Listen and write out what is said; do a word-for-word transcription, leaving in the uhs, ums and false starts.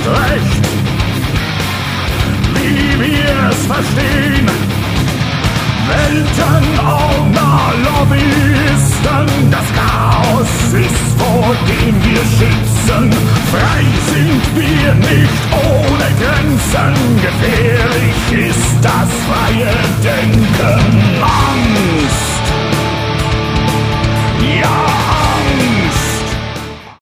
Recht, wie wir es verstehen. Weltenordner, Lobbyisten, das Chaos ist, vor dem wir schützen. Frei sind wir nicht ohne Grenzen, gefährlich ist das Frei.